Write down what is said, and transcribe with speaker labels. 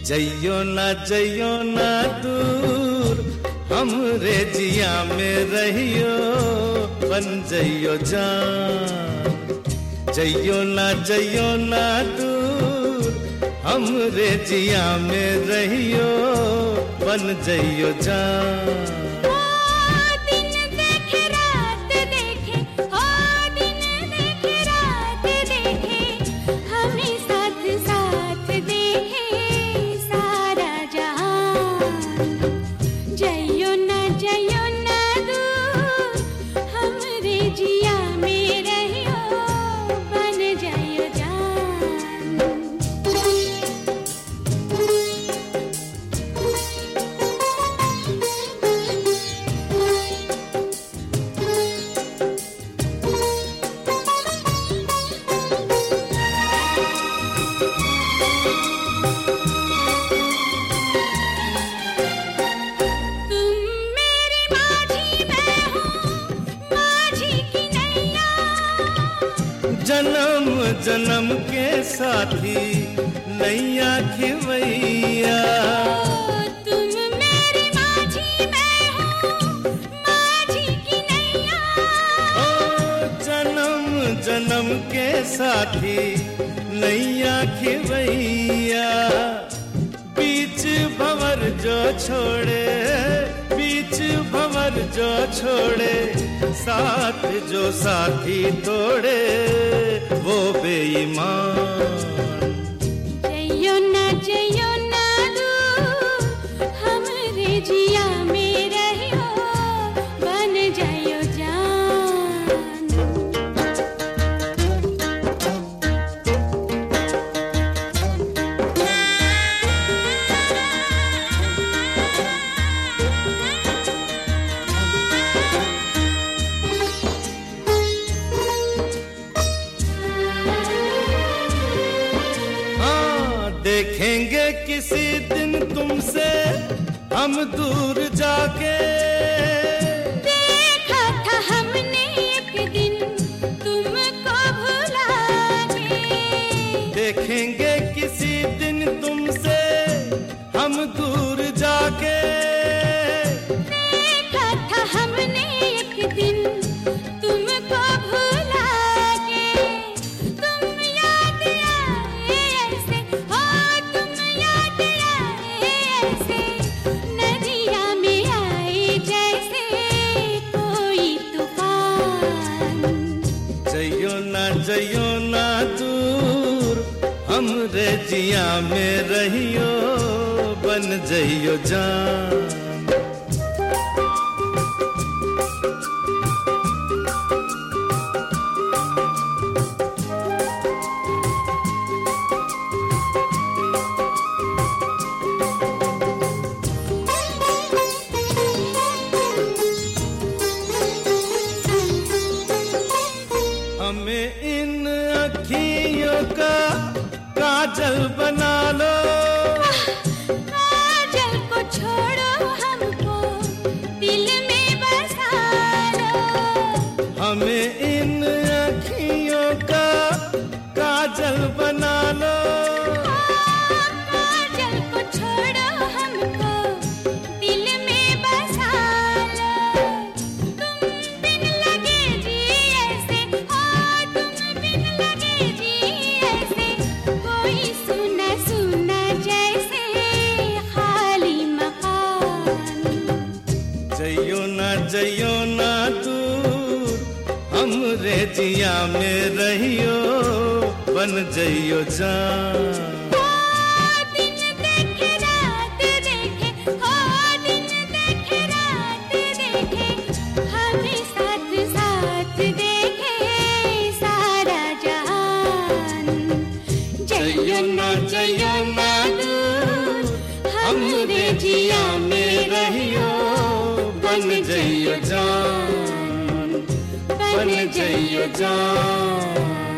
Speaker 1: जइयो ना दूर हमरे जिया में रहियो बन जइयो जान। जइयो ना दूर हमरे जिया में रहियो बन जइयो जान। जन्म जन्म के साथी नैया खिवैया।
Speaker 2: तुम मेरी माझी मैं हूँ माझी की नैया।
Speaker 1: ओ जन्म जन्म के साथी नैया खिवैया। बीच भंवर जो छोड़े बीच भंवर जो छोड़े साथ जो साथी तोड़े वो बेईमान।
Speaker 2: जइयो ना दूर हमरे जिया में रहियो बन जाइयो जान।
Speaker 1: देखेंगे किसी दिन तुमसे हम दूर जाके।
Speaker 2: देखा था हमने एक दिन तुमको भुला के।
Speaker 1: देखेंगे किसी दिन तुमसे हम दूर जाके।
Speaker 2: देखा था हमने एक दिन तुमको भुला के। तुम याद आए ऐसे हो तुम याद आए ऐसे नदिया में आए जैसे कोई तूफान।
Speaker 1: जइयो ना दूर हमरे जिया में रहियो बन जइयो जान। हमें इन अखियों का काजल बना लो।
Speaker 2: काजल को छोड़ो हमको दिल में बसा लो।
Speaker 1: हमें इन अखियों का काजल बना लो।
Speaker 2: काजल को छोड़ो हमको दिल में बसा लो। तुम बिन लगे जी ऐसे हो तुम बिन लगे जी ऐसे कोई सुना सुना जैसे खाली मकान।
Speaker 1: जइयो ना दूर हमरे जिया में रहियो बन जइयो जान।
Speaker 2: दिन देखे रात देखे हो दिन देखे रात देखे हमें साथ साथ देखे सारा जहान। जइयो ना दूर हमरे जिया में रहियो बन जइयो जान। बन जइयो जान।